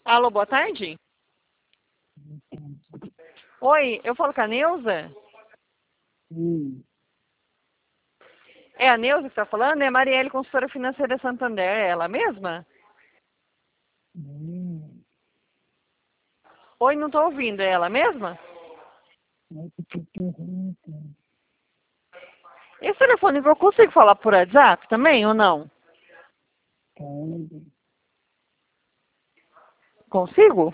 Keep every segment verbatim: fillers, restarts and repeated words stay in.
Alô, boa tarde? Oi, eu falo com a Neuza? Hum. É a Neuza que está falando? É a Marielle, consultora financeira Santander. É ela mesma? Hum. Oi, não estou ouvindo. É ela mesma? É que eu tô perguntando. Esse telefone eu consigo falar por WhatsApp também ou não? Pode. Consigo?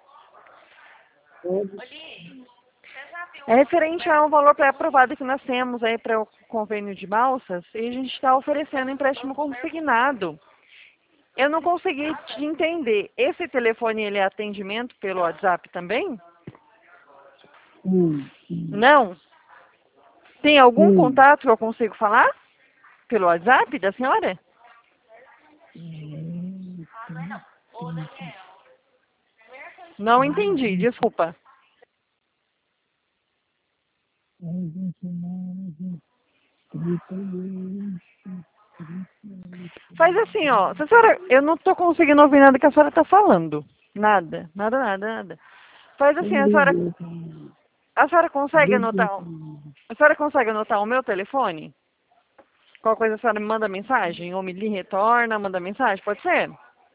Pode. É referente ao valor pré-aprovado que nós temos aí para o convênio de balsas e a gente está oferecendo empréstimo consignado. Eu não consegui te entender. Esse telefone ele é atendimento pelo WhatsApp também? Hum. Hum. Não? Tem algum Hum. contato que eu consigo falar? Pelo WhatsApp da senhora? Hum. Hum. Hum. Não entendi, desculpa. Faz assim, ó. Se a senhora, eu não estou conseguindo ouvir nada que a senhora está falando. Nada, nada, nada, nada. Faz assim, a senhora, a senhora consegue anotar, o- a senhora consegue anotar o meu telefone? Qual coisa a senhora me manda mensagem? Ou me li- retorna, manda mensagem? Pode ser?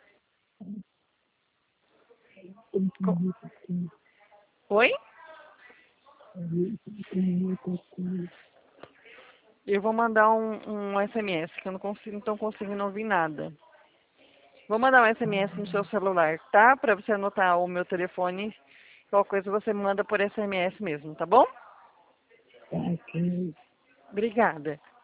Co- Oi? Eu vou mandar um, um S M S, que eu não consigo, não estou conseguindo ouvir nada. Vou mandar um S M S no seu celular, tá? Para você anotar o meu telefone. Qualquer coisa você manda por S M S mesmo, tá bom? Tá aqui. Obrigada.